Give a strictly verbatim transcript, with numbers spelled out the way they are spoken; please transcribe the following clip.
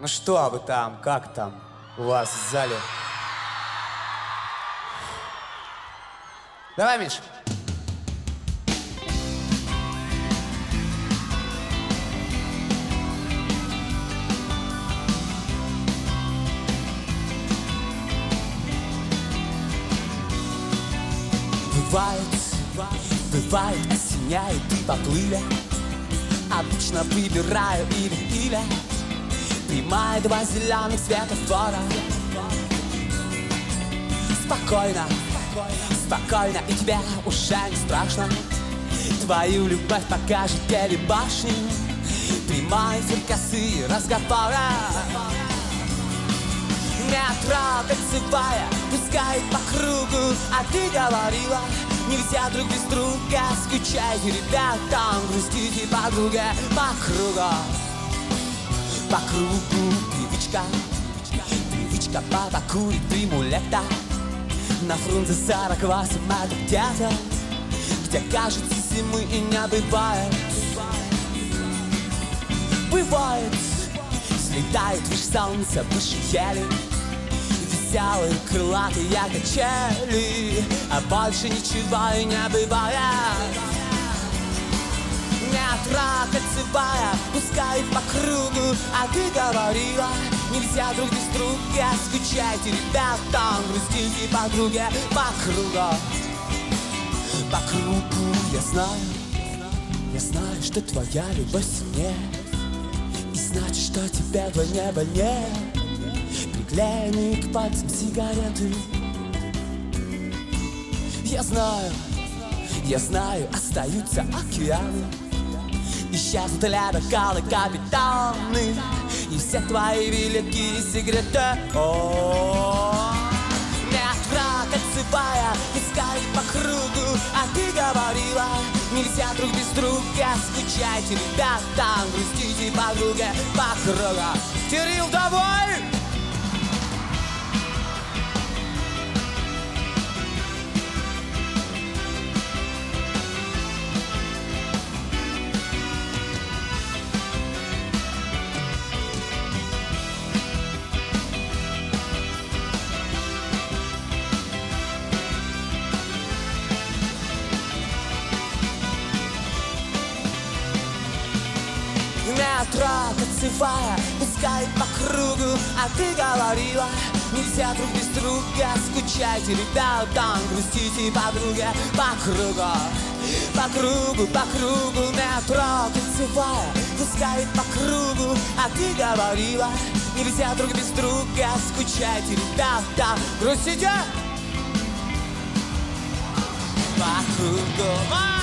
Ну что вы там, как там у вас в зале? Давай, Миш. Бывает, бывает, осеняет и поплыли. Обычно выбираю или-или. Принимаю два зеленых светофора. Спокойно, спокойно, и тебе уже не страшно. Твою любовь покажет телебашни. Прямой фрикасы разговоры. Метро кольцевая пускает по кругу. А ты говорила, нельзя друг без друга. Скучайте, ребята, грустите подруга. По кругу, по кругу привычка. Привычка папа курит приму лета. На Фрунзе сорок восемь, это где-то, где кажется зимы и не бывает. Бывает, слетает выше солнца, выше ели. Веселые крылатые качели, а больше ничего и не бывает. Метро кольцевая пускает по кругу. А ты говорила, нельзя друг без друга. Скучайте, ребята, грустите подруги. По кругу, по кругу. Я знаю, я знаю, что твоя любовь сильнее. И значит, что тебе вдвойне больнее. Приклеенные к пальцам сигареты. Я знаю, я знаю, остаются океаны. Исчезнут ледоколы, капитаны. И все твои великие секреты. О-о-о. Метро кольцевая искает по кругу. А ты говорила, нельзя друг без друга. Скучайте, ребята, грустите подруги. По кругу. Кирилл, давай! Метро кольцевая пускает по кругу. А ты говорила, нельзя друг без друга. Скучайте, ребята, грустите подруги. По кругу, по кругу, по кругу. Метро кольцевая пускает по кругу. А ты говорила, нельзя друг без друга. Скучайте, ребята, грустите. По кругу.